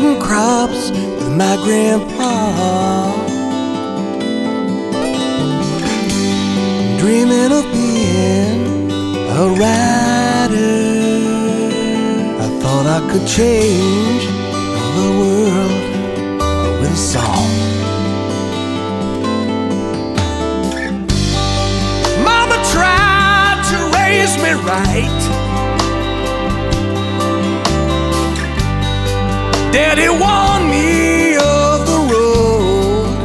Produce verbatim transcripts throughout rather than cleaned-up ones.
planting crops with my grandpa, dreaming of being a writer. I thought I could change the world with a song. Mama tried to raise me right, Daddy warned me of the road.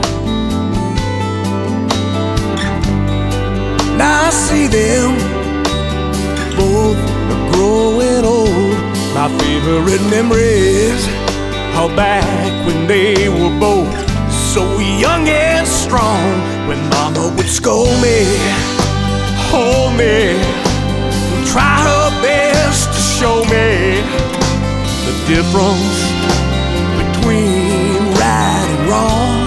Now I see them both growing old. My favorite memories are back when they were both so young and strong. When Mama would scold me, hold me, and try her best to show me the difference between right and wrong.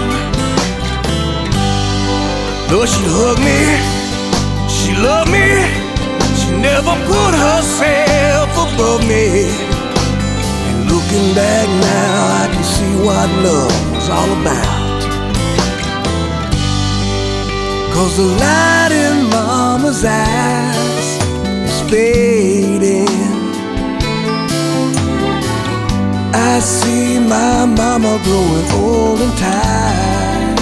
Though she'd hug me, she loved me, she never put herself above me. And looking back now, I can see what love was all about. 'Cause the light in Mama's eyes is fading. I see my mama growing old and tired,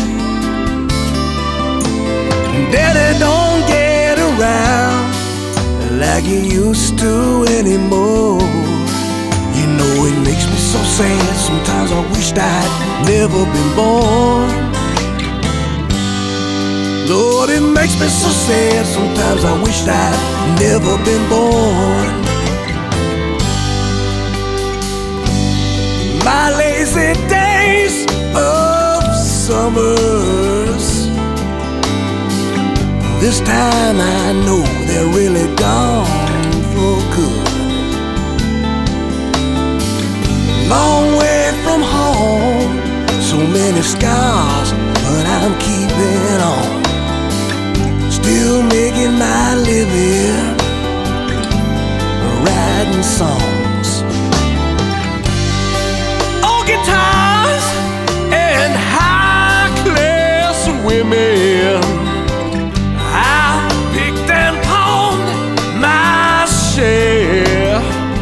and Daddy don't get around like he used to anymore. You know it makes me so sad. Sometimes I wished I'd never been born. Lord, it makes me so sad. Sometimes I wished I'd never been born. My lazy days of summers, this time I know they're really gone for good. Long way from home, so many scars, but I'm keeping on. Still making my living, writing songs. Old guitars and high-class women, I picked and pawned my share.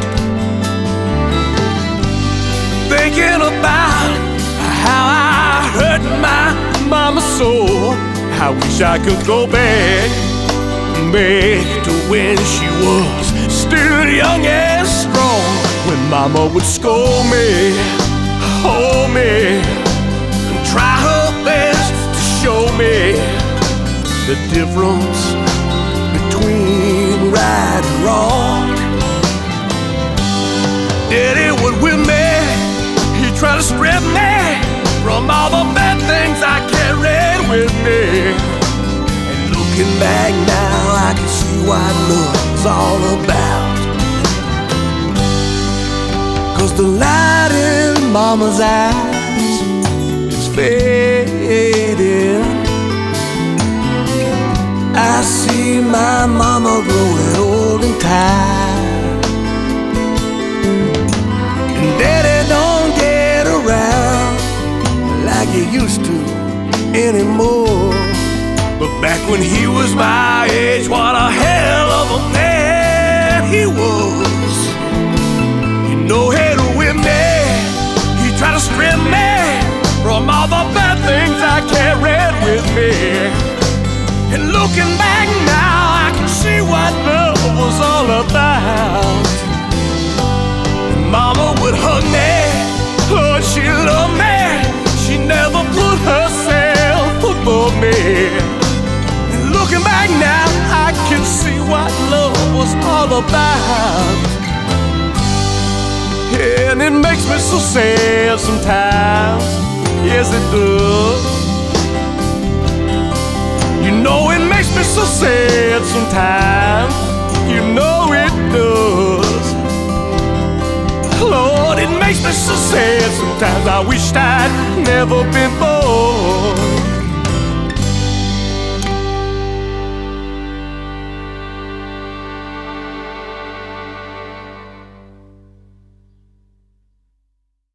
Thinking about how I hurt my mama so, I wish I could go back, back to when she was still young and strong. When Mama would scold me, hold me, and try her best to show me the difference between right and wrong. Daddy would whip me, he'd try to strip me from all the bad things I carried with me. And looking back now, I can see what love's all about. 'Cause the light in Mama's eyes is fading. I see my mama growing old and tired, and Daddy don't get around like he used to anymore. But back when he was my age, what a hell of a man he was. You know he'd whip me, he'd try to strip me from all the bad things I carried with me. And looking back now, I can see what love was all about. And Mama would hug me, oh, she loved me, she never put herself above me. And looking back now, I can see what love was all about. And it makes me so sad sometimes, yes it does. You know it makes me so sad sometimes, you know it does. Lord, it makes me so sad sometimes, I wished I'd never been born.